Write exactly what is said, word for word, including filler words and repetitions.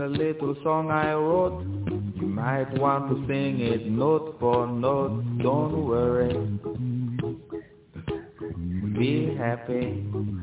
a little song I wrote. You might want to sing it note for note. Don't worry, be happy.